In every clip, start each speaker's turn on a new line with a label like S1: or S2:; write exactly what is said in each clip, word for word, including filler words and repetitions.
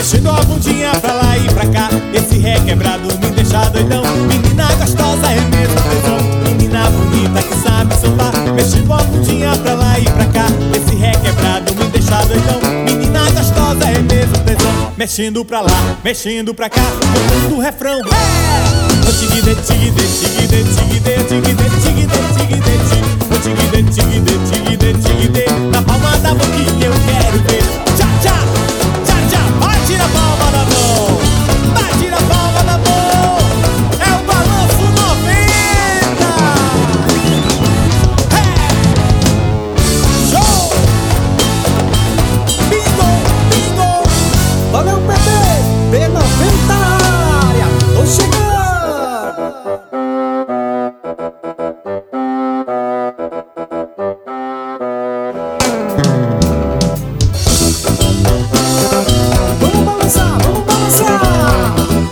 S1: mexendo a bundinha pra lá e pra cá. Esse requebrado me deixa doidão. Menina gostosa é mesmo tesão. Menina bonita que sabe sambar, mexendo a bundinha pra lá e pra cá. Esse requebrado me deixa doidão. Menina gostosa é mesmo tesão. Mexendo pra lá, mexendo pra cá, cantando o refrão. O tigide, tigide, tigide, tigide, tigide, tigide, tigide, o tigide, tigide, tigide, tigide, na palma da boquinha eu quero ver. Tchá, tchá, tchá, tchá, bate na palma da mão, bate na palma da mão. É o Balanço noventa. Hey! Show! Bingo, bingo.
S2: Valeu, bebê, B noventa área, tô chegando. Vamos balançar, vamos balançar.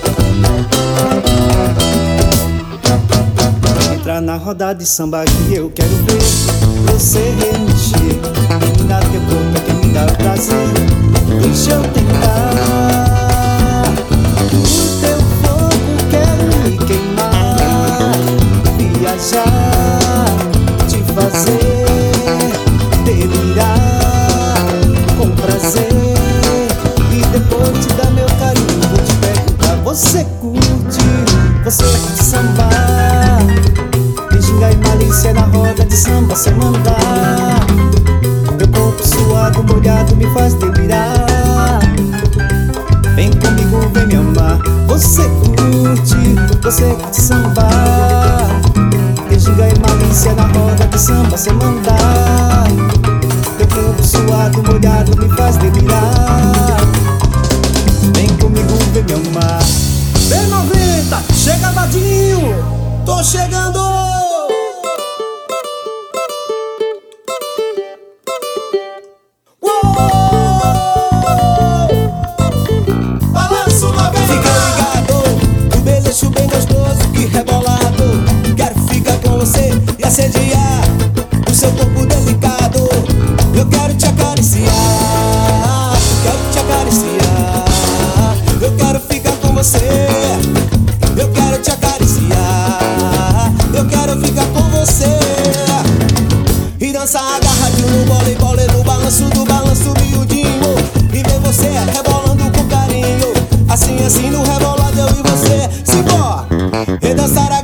S2: Entra na roda de samba que eu quero ver você remexer. Menina, teu corpo é quem me dá o prazer. Deixa eu tentar. O teu fogo quer me queimar. Viajar, te fazer delirar com prazer. E depois te dar meu carinho, vou te perguntar: você curte, você curte sambar? Tem ginga e malícia na roda de samba, cê mandar. Meu corpo suado, molhado, me faz delirar. Vem comigo, vem me amar. Você curte, você curte sambar. Tem ginga e malícia na roda de samba, cê mandar. Meu corpo suado, molhado, me faz delirar. Vem comigo, vem me amar. B noventa, chega vadinho, tô chegando.
S1: Balanço noventa.
S3: Fica ligado, um beijo bem gostoso que rebolado. Quero ficar com você e assediar o seu corpo delicado. Eu quero te acariciar, quero te acariciar. Eu quero ficar com você, eu quero te acariciar. Eu quero ficar com você e dançar agarradinho no voleibol e no balanço do balanço miudinho. E ver você rebolando com carinho, assim, assim no rebolado eu e você. Simbora, e dançar